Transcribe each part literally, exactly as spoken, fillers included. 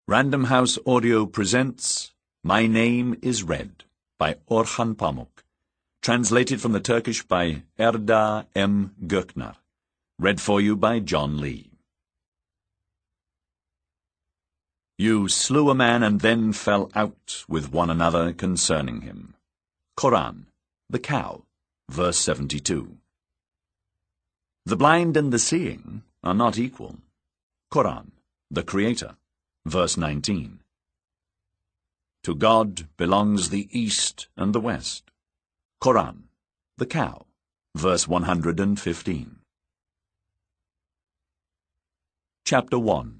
Random House Audio presents My Name is Red by Orhan Pamuk, translated from the Turkish by Erda M. Göknar, read for you by John Lee. You slew a man and then fell out with one another concerning him. Quran, the Cow, verse seventy-two. The blind and the seeing are not equal. Quran, the Creator, verse nineteen. To God belongs the East and the West. Quran, the Cow, verse one hundred fifteen. Chapter one.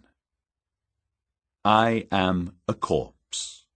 I am a corpse.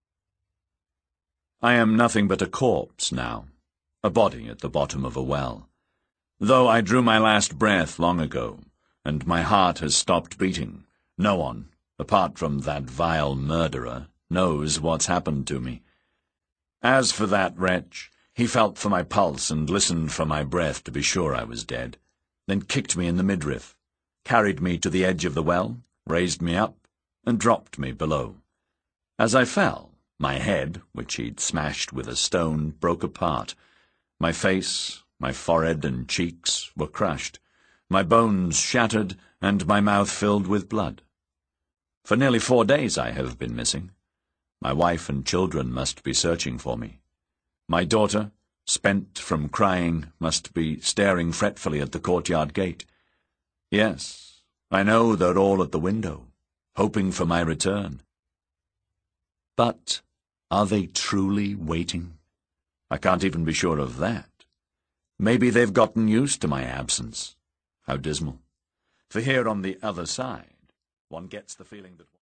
I am nothing but a corpse now, a body at the bottom of a well. Though I drew my last breath long ago, and my heart has stopped beating, no one, apart from that vile murderer, knows what's happened to me. As for that wretch, he felt for my pulse and listened for my breath to be sure I was dead, then kicked me in the midriff, carried me to the edge of the well, raised me up, and dropped me below. As I fell, my head, which he'd smashed with a stone, broke apart. My face, my forehead and cheeks were crushed, my bones shattered, and my mouth filled with blood. For nearly four days I have been missing. My wife and children must be searching for me. My daughter, spent from crying, must be staring fretfully at the courtyard gate. Yes, I know they're all at the window, hoping for my return. But are they truly waiting? I can't even be sure of that. Maybe they've gotten used to my absence. How dismal. For here on the other side, one gets the feeling that